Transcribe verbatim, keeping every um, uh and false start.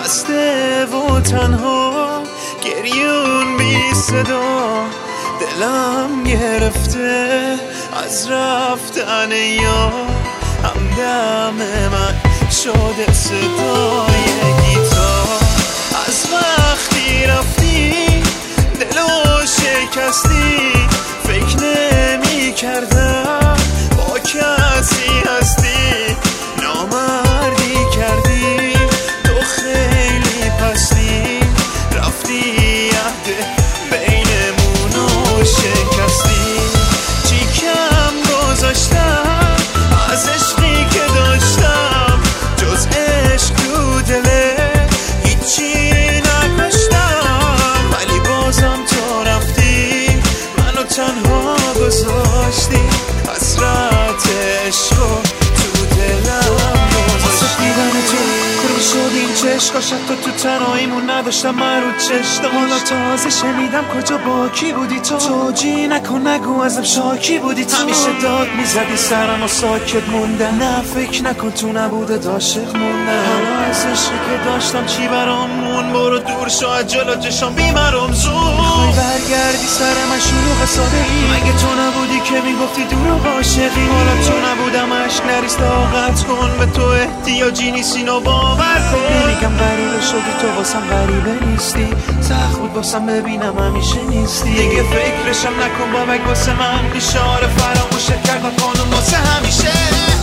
خسته و تنها گریون بی صدا دلم گرفته از رفتن یا همدم من شده صدای گیتار. از وقتی رفتی دلو شکستی فکر نمی کردم با کسی هستی نامردی کردی تو خیلی پستی رفتی عهد بینمونو شکستی. چی کم گذاشتم از عشقی که داشتم جز عشق تو دله هیچی نکشتم ولی بازم تو رفتی منو تنها گذاشتی حسرت عشقو تو دلم گذاشتی. دیدن تو کرو شد این چشقا شد تو تو تنهاییمون نداشتم من رو چشت حالا تازه شنیدم کجا با کی بودی تو توجی نکن نگو ازم شاکی بودی تو همیشه داد میزدی سرم و ساکت موندن نه فکر نکن تو نبوده عاشق موندن حالا از عشقی که داشتم چی برام مون برو دور شاید جلو چشام بیمارم زود میخوای برگردی سر من شلوغ ساده ای مگه تو نبودی که میگفتی دور و عاشقی حالا تو نبودم عشق نریز طاقت کن به تو احتیاجی نیست اینو باور کن نمیگم غریبه شدی تو واسم غریبه نیستی سخت بود واسم ببینم همیشه نیستی دیگه فکرشم نکن بابک واسه من اشاره فراموشت کرد و قانون واسه همیشه